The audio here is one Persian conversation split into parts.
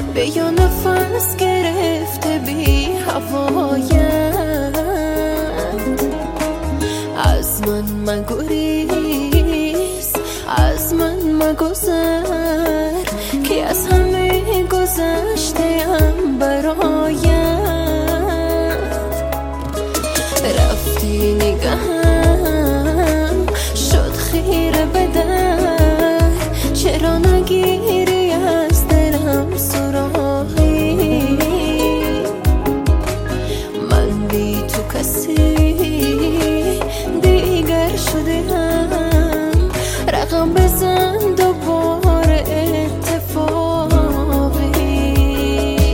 به یا نفس گرفته بی هوایت از من گریز، از من مگذر که از همه گذشته‌ام برایت رفتی نگهم شد خیره به در چرا نگیری از دلم سراغی من بی تو کسی دیگر شدم رقم بزن دوباره اتفاقی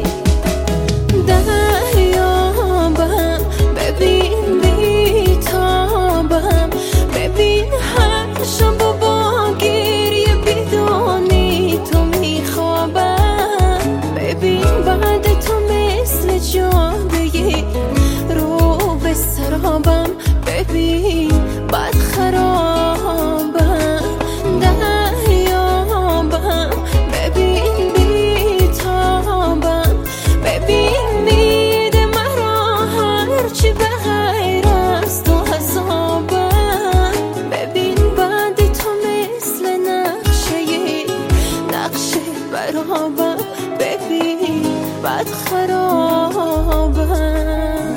دریابم ببین بیتابم ببین هر شب با گریه بیدانی تو میخوابم ببین بعد تو مثل جاده‌ای رو به سرابم ببین بد خرابم دریابم ببین بیتابم ببین میده مرا هرچی به غیر از تو حسابم ببین بعد تو مثل نقشه برابم ببین بد خرابم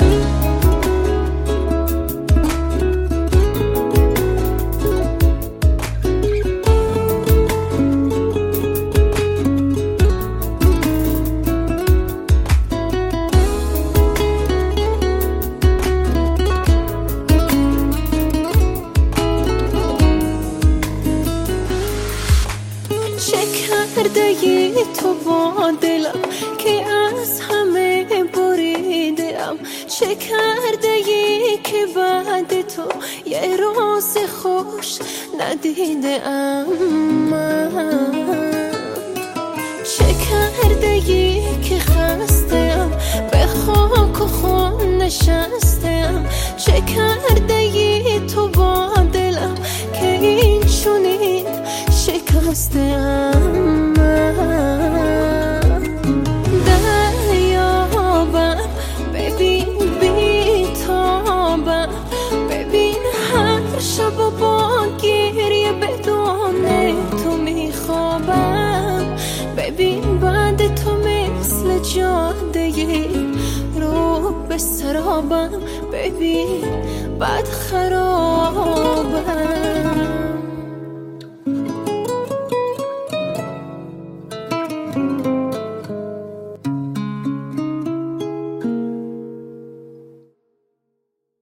چه کرده ای تو با دلم که از همه بریدم چه کرده ای که بعد تو یه روز خوش ندیدم من چه کرده ای که خستم به خاک و خون نشستم چه کرده ای تو با دلم که این چونین شکستم دریابم ببین بیتابم ببین هر شب با گریه بدون تو میخوابم ببین بعد تو مثل جاده‌ای رو به سرابم ببین بد خرابم